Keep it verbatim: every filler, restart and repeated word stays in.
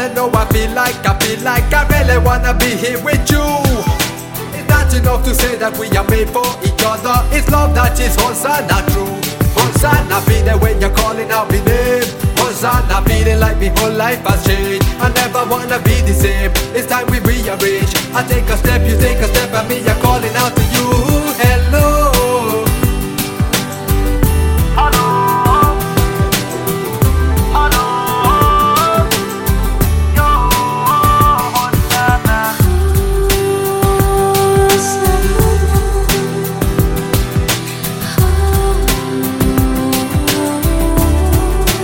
wanna know, I feel like, I feel like I really wanna be here with you. It's not enough to say that we are made for each other. It's love that is Hosanna true. Hosanna, be there when you're calling out my name. Hosanna, feeling like my whole life has changed. I never wanna be the same. It's time we rearrange. I take a step, you take a step, and me, you're calling out to